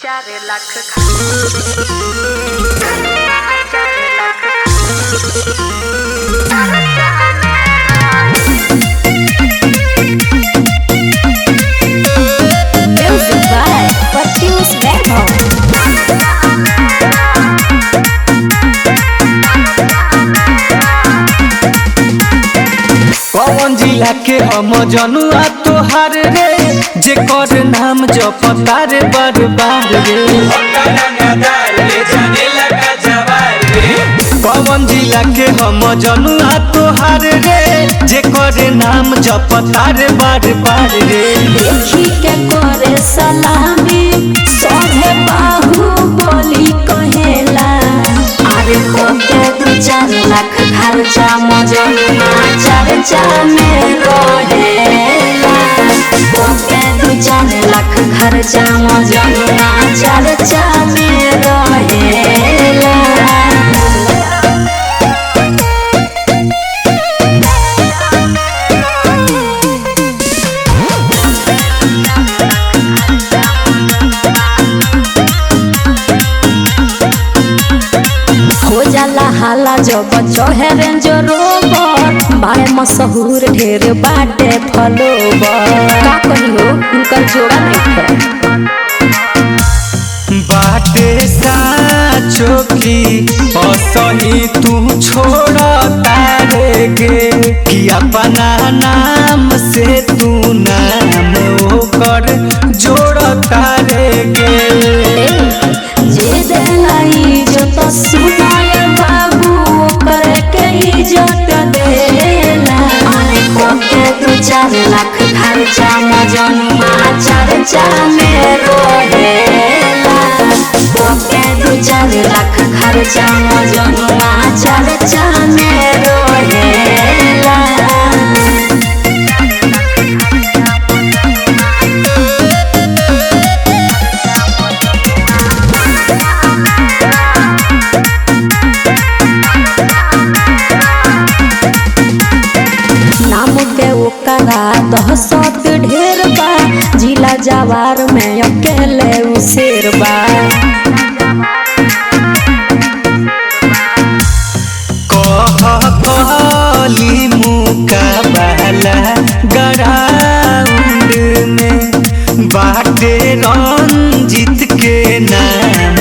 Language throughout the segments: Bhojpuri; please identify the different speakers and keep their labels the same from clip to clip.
Speaker 1: 4 lakh 4 lakh
Speaker 2: Music by Patius Verbo.
Speaker 3: कौन जिला के हम जनुआ तोहार रे जेकर नाम जपता रे बार बार रे। कौन जिला के हम जनुआ तोहार रे जेकर नाम जपता रे बार बार रे।
Speaker 2: देखी के करे सलामी सोहे बाहुबली कहेला अरे होके 2-4 लाख खर्चा मजनुआ चर्चा में रहेला। होके 2-4 लाख खर्चा मजनुआ चर्चा में रहेला। हो जाला हाला जब चढ़े रेंज रोबर बाय मशहूर ढेर बाटे फलोबर का कहियो उनकर जोड़ा नहीं
Speaker 3: बाटे साचो की असही तू छोड़ तारे गे कि अपना नाम से तू नाम ओकर जोड़ तारे गे।
Speaker 2: जे देलाई जो तो सुनाय बाबू ओकर के इज्जत देला। अरे कोके 2-4 लाख खर्चा मजनुआ चर्चा में रहेला। कोके 2-4 लाख खर्चा मजनुआ चर्चा में रहेला। नाम के ओकरा 10 ढेर बा जिला जवार में अकेले उसेर बा।
Speaker 3: कहली मुकाबला ग्राउंड में बाटे रंजित के नाम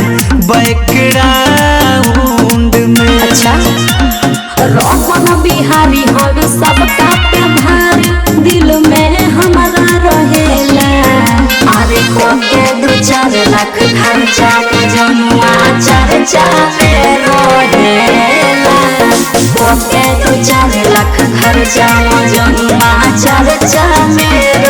Speaker 3: बैकग्राउंड में।
Speaker 2: अच्छा रमन बिहारी हर सबका पे भारी दिल में हमारा रहेला। अरे कोके 2-4 लाख खर्चा मजनुआ चर्चा में रहेला। कोके 2-4 लाख खर्चा मजनुआ चर्चा में